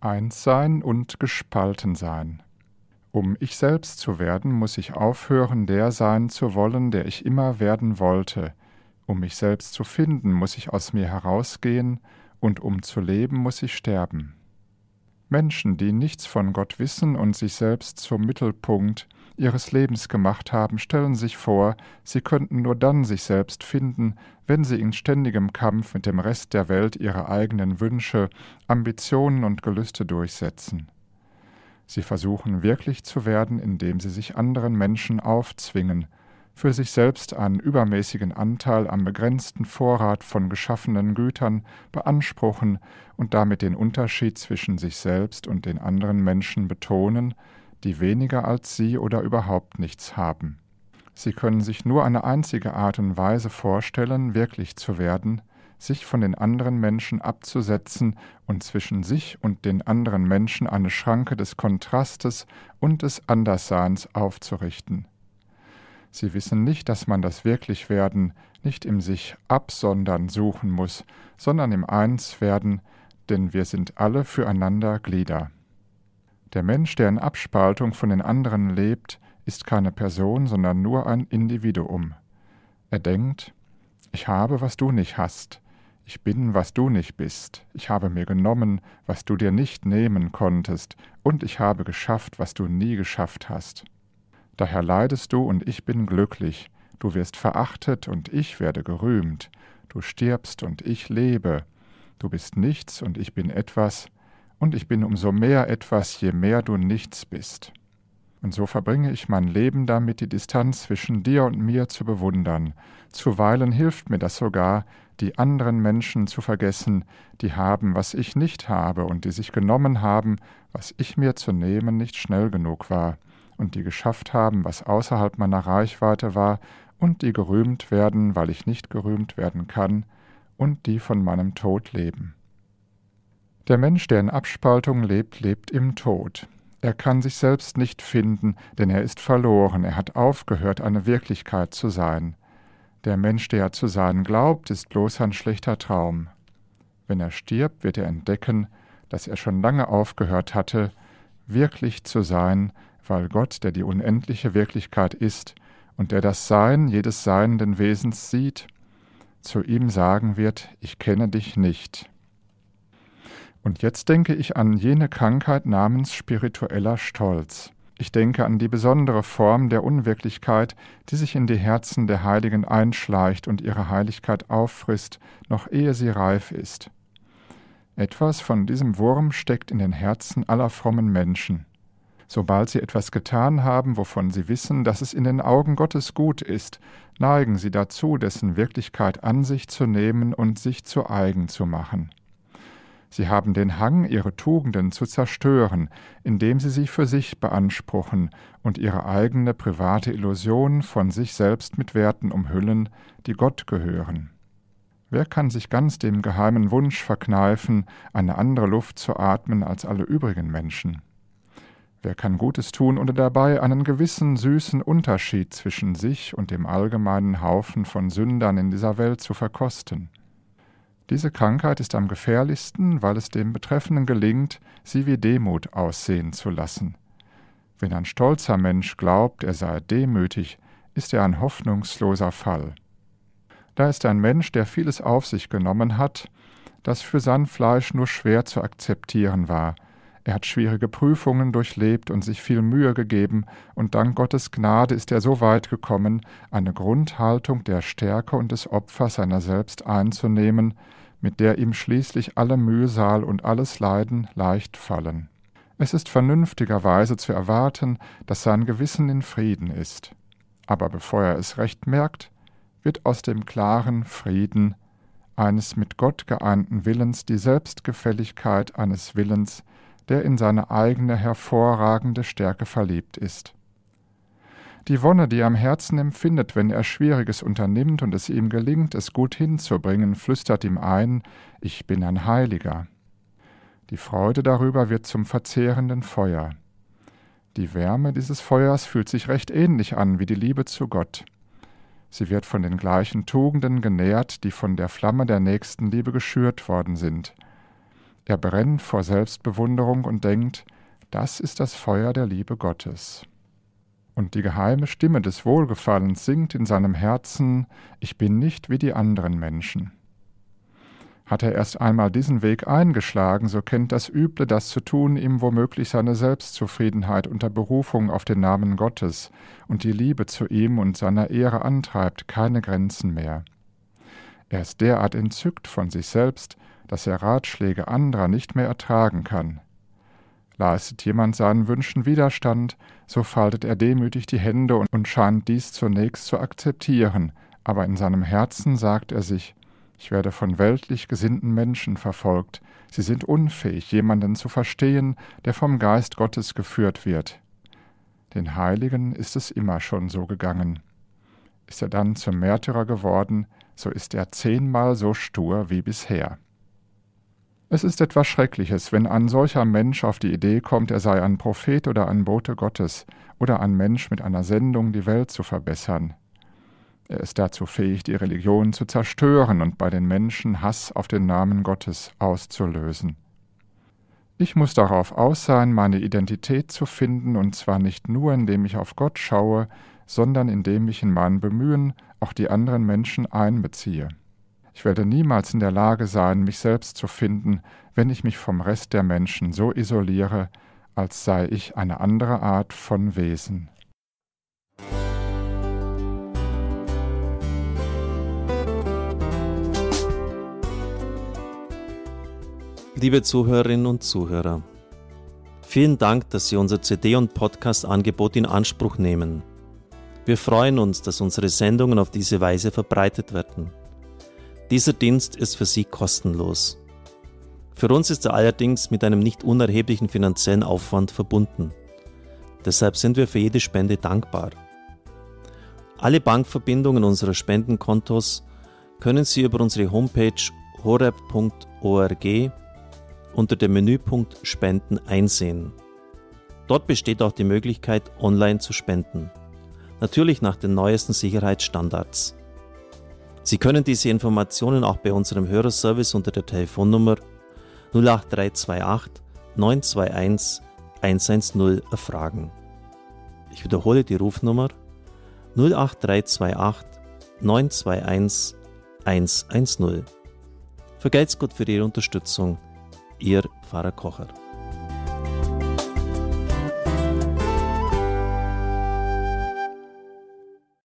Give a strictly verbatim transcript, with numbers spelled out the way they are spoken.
Eins sein und gespalten sein. Um ich selbst zu werden, muss ich aufhören, der sein zu wollen, der ich immer werden wollte. Um mich selbst zu finden, muss ich aus mir herausgehen, und um zu leben, muss ich sterben. Menschen, die nichts von Gott wissen und sich selbst zum Mittelpunkt ihres Lebens gemacht haben, stellen sich vor, sie könnten nur dann sich selbst finden, wenn sie in ständigem Kampf mit dem Rest der Welt ihre eigenen Wünsche, Ambitionen und Gelüste durchsetzen. Sie versuchen wirklich zu werden, indem sie sich anderen Menschen aufzwingen, für sich selbst einen übermäßigen Anteil am begrenzten Vorrat von geschaffenen Gütern beanspruchen und damit den Unterschied zwischen sich selbst und den anderen Menschen betonen, die weniger als sie oder überhaupt nichts haben. Sie können sich nur eine einzige Art und Weise vorstellen, wirklich zu werden, sich von den anderen Menschen abzusetzen und zwischen sich und den anderen Menschen eine Schranke des Kontrastes und des Andersseins aufzurichten. Sie wissen nicht, dass man das Wirklichwerden nicht im sich absondern suchen muss, sondern im Einswerden, denn wir sind alle füreinander Glieder. Der Mensch, der in Abspaltung von den anderen lebt, ist keine Person, sondern nur ein Individuum. Er denkt, ich habe, was du nicht hast. Ich bin, was du nicht bist. Ich habe mir genommen, was du dir nicht nehmen konntest, und ich habe geschafft, was du nie geschafft hast. Daher leidest du und ich bin glücklich, du wirst verachtet und ich werde gerühmt, du stirbst und ich lebe, du bist nichts und ich bin etwas, und ich bin umso mehr etwas, je mehr du nichts bist. Und so verbringe ich mein Leben damit, die Distanz zwischen dir und mir zu bewundern. Zuweilen hilft mir das sogar, die anderen Menschen zu vergessen, die haben, was ich nicht habe, und die sich genommen haben, was ich mir zu nehmen nicht schnell genug war, und die geschafft haben, was außerhalb meiner Reichweite war, und die gerühmt werden, weil ich nicht gerühmt werden kann, und die von meinem Tod leben. Der Mensch, der in Abspaltung lebt, lebt im Tod. Er kann sich selbst nicht finden, denn er ist verloren, er hat aufgehört, eine Wirklichkeit zu sein. Der Mensch, der zu sein glaubt, ist bloß ein schlechter Traum. Wenn er stirbt, wird er entdecken, dass er schon lange aufgehört hatte, wirklich zu sein, weil Gott, der die unendliche Wirklichkeit ist und der das Sein jedes seienden Wesens sieht, zu ihm sagen wird, ich kenne dich nicht. Und jetzt denke ich an jene Krankheit namens spiritueller Stolz. Ich denke an die besondere Form der Unwirklichkeit, die sich in die Herzen der Heiligen einschleicht und ihre Heiligkeit auffrisst, noch ehe sie reif ist. Etwas von diesem Wurm steckt in den Herzen aller frommen Menschen. Sobald sie etwas getan haben, wovon sie wissen, dass es in den Augen Gottes gut ist, neigen sie dazu, dessen Wirklichkeit an sich zu nehmen und sich zu eigen zu machen. Sie haben den Hang, ihre Tugenden zu zerstören, indem sie sie für sich beanspruchen und ihre eigene private Illusion von sich selbst mit Werten umhüllen, die Gott gehören. Wer kann sich ganz dem geheimen Wunsch verkneifen, eine andere Luft zu atmen als alle übrigen Menschen? Wer kann Gutes tun, ohne dabei einen gewissen süßen Unterschied zwischen sich und dem allgemeinen Haufen von Sündern in dieser Welt zu verkosten? Diese Krankheit ist am gefährlichsten, weil es dem Betreffenden gelingt, sie wie Demut aussehen zu lassen. Wenn ein stolzer Mensch glaubt, er sei demütig, ist er ein hoffnungsloser Fall. Da ist ein Mensch, der vieles auf sich genommen hat, das für sein Fleisch nur schwer zu akzeptieren war. Er hat schwierige Prüfungen durchlebt und sich viel Mühe gegeben, und dank Gottes Gnade ist er so weit gekommen, eine Grundhaltung der Stärke und des Opfers seiner selbst einzunehmen, mit der ihm schließlich alle Mühsal und alles Leiden leicht fallen. Es ist vernünftigerweise zu erwarten, dass sein Gewissen in Frieden ist. Aber bevor er es recht merkt, wird aus dem klaren Frieden eines mit Gott geeinten Willens die Selbstgefälligkeit eines Willens, der in seine eigene hervorragende Stärke verliebt ist. Die Wonne, die er am Herzen empfindet, wenn er Schwieriges unternimmt und es ihm gelingt, es gut hinzubringen, flüstert ihm ein, ich bin ein Heiliger. Die Freude darüber wird zum verzehrenden Feuer. Die Wärme dieses Feuers fühlt sich recht ähnlich an wie die Liebe zu Gott. Sie wird von den gleichen Tugenden genährt, die von der Flamme der Nächstenliebe geschürt worden sind. Er brennt vor Selbstbewunderung und denkt, das ist das Feuer der Liebe Gottes. Und die geheime Stimme des Wohlgefallens singt in seinem Herzen, ich bin nicht wie die anderen Menschen. Hat er erst einmal diesen Weg eingeschlagen, so kennt das Üble, das zu tun, ihm womöglich seine Selbstzufriedenheit unter Berufung auf den Namen Gottes und die Liebe zu ihm und seiner Ehre antreibt, keine Grenzen mehr. Er ist derart entzückt von sich selbst, dass er Ratschläge anderer nicht mehr ertragen kann. Leistet jemand seinen Wünschen Widerstand, so faltet er demütig die Hände und scheint dies zunächst zu akzeptieren, aber in seinem Herzen sagt er sich, ich werde von weltlich gesinnten Menschen verfolgt, sie sind unfähig, jemanden zu verstehen, der vom Geist Gottes geführt wird. Den Heiligen ist es immer schon so gegangen. Ist er dann zum Märtyrer geworden, so ist er zehnmal so stur wie bisher. Es ist etwas Schreckliches, wenn ein solcher Mensch auf die Idee kommt, er sei ein Prophet oder ein Bote Gottes oder ein Mensch mit einer Sendung, die Welt zu verbessern. Er ist dazu fähig, die Religion zu zerstören und bei den Menschen Hass auf den Namen Gottes auszulösen. Ich muss darauf aus sein, meine Identität zu finden, und zwar nicht nur, indem ich auf Gott schaue, sondern indem ich in meinem Bemühen auch die anderen Menschen einbeziehe. Ich werde niemals in der Lage sein, mich selbst zu finden, wenn ich mich vom Rest der Menschen so isoliere, als sei ich eine andere Art von Wesen. Liebe Zuhörerinnen und Zuhörer, vielen Dank, dass Sie unser C D- und Podcast-Angebot in Anspruch nehmen. Wir freuen uns, dass unsere Sendungen auf diese Weise verbreitet werden. Dieser Dienst ist für Sie kostenlos. Für uns ist er allerdings mit einem nicht unerheblichen finanziellen Aufwand verbunden. Deshalb sind wir für jede Spende dankbar. Alle Bankverbindungen unserer Spendenkontos können Sie über unsere Homepage horeb punkt org unter dem Menüpunkt Spenden einsehen. Dort besteht auch die Möglichkeit, online zu spenden. Natürlich nach den neuesten Sicherheitsstandards. Sie können diese Informationen auch bei unserem Hörerservice unter der Telefonnummer null acht drei zwei acht neun zwei eins eins eins null erfragen. Ich wiederhole die Rufnummer null acht drei zwei acht neun zwei eins eins eins null. Vergelt's Gott für Ihre Unterstützung. Ihr Pfarrer Kocher.